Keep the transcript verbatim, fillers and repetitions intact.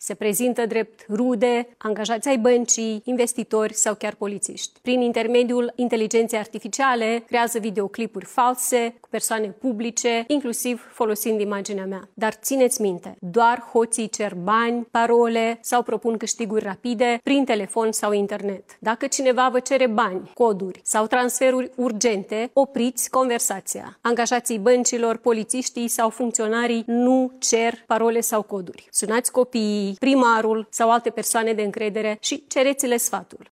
Se prezintă drept rude, angajați ai băncii, investitori sau chiar polițiști. Prin intermediul inteligenței artificiale, creează videoclipuri false cu persoane publice, inclusiv folosind imaginea mea. Dar țineți minte, doar hoții cer bani, parole sau propun câștiguri rapide prin telefon sau internet. Dacă cineva vă cere bani, coduri sau transferuri urgente, opriți conversația. Angajații băncilor, polițiștii sau funcționarii nu cer parole sau coduri. Sunați copiii, primarul sau alte persoane de încredere și cereți-le sfatul.